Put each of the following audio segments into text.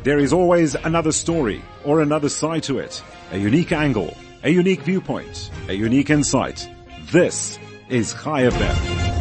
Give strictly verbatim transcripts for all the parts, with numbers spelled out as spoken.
There is always another story or another side to it, a unique angle, a unique viewpoint, a unique insight. This is Chai F M.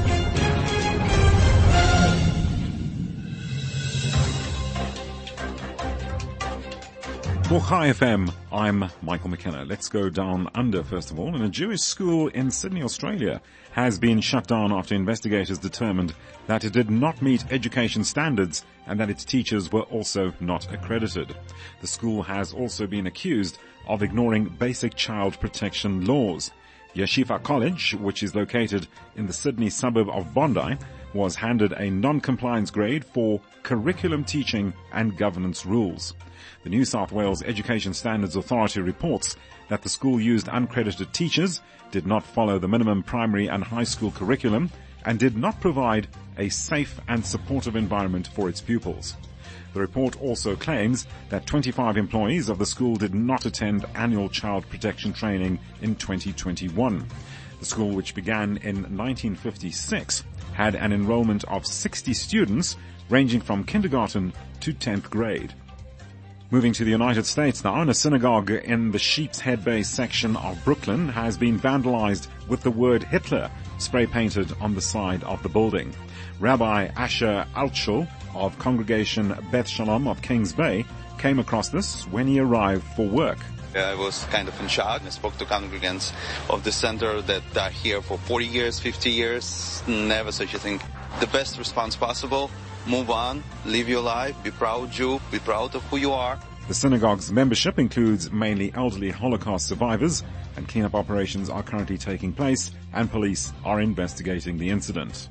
For Chai F M, I'm Michael McKenna. Let's go down under first of all. And a Jewish school in Sydney, Australia has been shut down after investigators determined that it did not meet education standards and that its teachers were also not accredited. The school has also been accused of ignoring basic child protection laws. Yeshiva College, which is located in the Sydney suburb of Bondi, was handed a non-compliance grade for curriculum teaching and governance rules. The New South Wales Education Standards Authority reports that the school used uncredited teachers, did not follow the minimum primary and high school curriculum, and did not provide a safe and supportive environment for its pupils. The report also claims that twenty-five employees of the school did not attend annual child protection training in twenty twenty-one. The school, which began in nineteen fifty-six, had an enrollment of sixty students ranging from kindergarten to tenth grade. Moving to the United States now, and a synagogue in the Sheep's Head Bay section of Brooklyn has been vandalized with the word Hitler spray painted on the side of the building. Rabbi Asher Altschul of Congregation Beth Shalom of Kings Bay came across this when he arrived for work. I was kind of in shock. I spoke to congregants of the center that are here for forty years, fifty years, never such a thing. The best response possible, move on, live your life, be proud Jew, be proud of who you are. The synagogue's membership includes mainly elderly Holocaust survivors, and cleanup operations are currently taking place, and police are investigating the incident.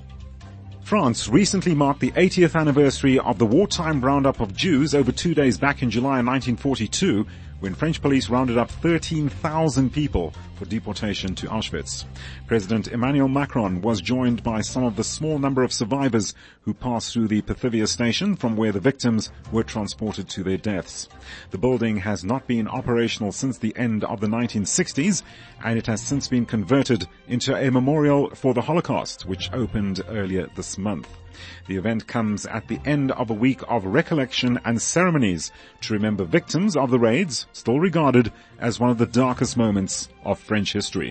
France recently marked the eightieth anniversary of the wartime roundup of Jews over two days back in July nineteen forty-two, when French police rounded up thirteen thousand people for deportation to Auschwitz. President Emmanuel Macron was joined by some of the small number of survivors who passed through the Pathivia station from where the victims were transported to their deaths. The building has not been operational since the end of the nineteen sixties, and it has since been converted into a memorial for the Holocaust, which opened earlier this month. The event comes at the end of a week of recollection and ceremonies to remember victims of the raids, still regarded as one of the darkest moments of French history.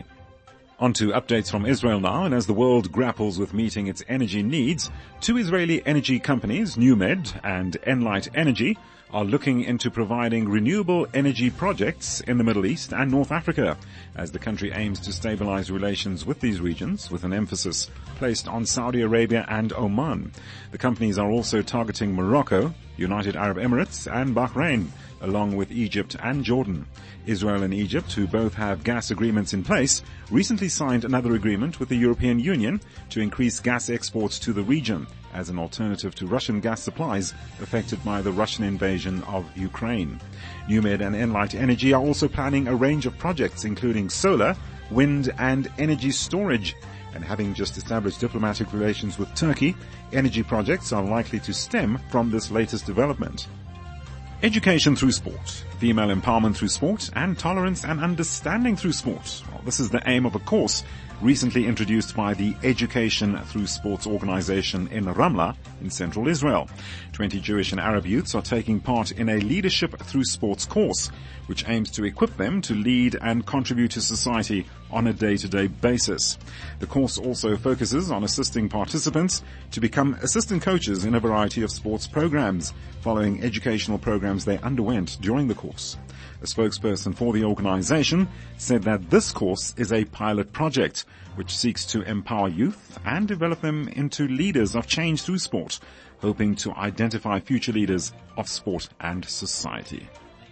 On to updates from Israel now, and as the world grapples with meeting its energy needs, two Israeli energy companies, NewMed and Enlight Energy, are looking into providing renewable energy projects in the Middle East and North Africa, as the country aims to stabilize relations with these regions, with an emphasis placed on Saudi Arabia and Oman. The companies are also targeting Morocco, United Arab Emirates, and Bahrain, along with Egypt and Jordan. Israel and Egypt, who both have gas agreements in place, recently signed another agreement with the European Union to increase gas exports to the region as an alternative to Russian gas supplies affected by the Russian invasion of Ukraine. NewMed and Enlight Energy are also planning a range of projects including solar, wind and energy storage. And having just established diplomatic relations with Turkey, energy projects are likely to stem from this latest development. Education through sport, female empowerment through sport, and tolerance and understanding through sport. Well, this is the aim of a course recently introduced by the Education Through Sports organization in Ramla in central Israel. Twenty Jewish and Arab youths are taking part in a Leadership Through Sports course, which aims to equip them to lead and contribute to society on a day-to-day basis. The course also focuses on assisting participants to become assistant coaches in a variety of sports programs, following educational programs they underwent during the course. A spokesperson for the organization said that this course is a pilot project which seeks to empower youth and develop them into leaders of change through sport, hoping to identify future leaders of sport and society.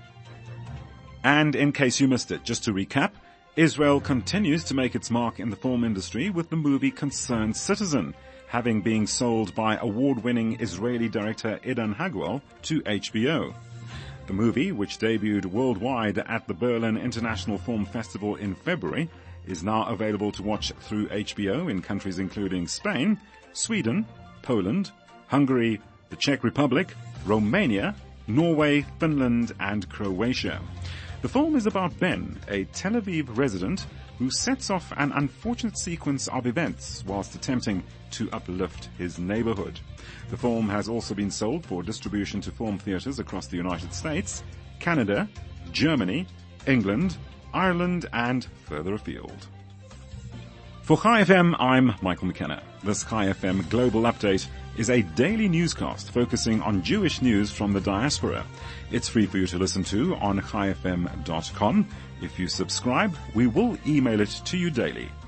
And in case you missed it, just to recap, Israel continues to make its mark in the film industry with the movie Concerned Citizen, having been sold by award-winning Israeli director Idan Hagwell to H B O. The movie, which debuted worldwide at the Berlin International Film Festival in February, is now available to watch through H B O in countries including Spain, Sweden, Poland, Hungary, the Czech Republic, Romania, Norway, Finland, and Croatia. The film is about Ben, a Tel Aviv resident who sets off an unfortunate sequence of events whilst attempting to uplift his neighborhood. The film has also been sold for distribution to film theaters across the United States, Canada, Germany, England, Ireland, and further afield. For Chai F M, I'm Michael McKenna. This Chai F M Global Update is a daily newscast focusing on Jewish news from the diaspora. It's free for you to listen to on chai f m dot com. If you subscribe, we will email it to you daily.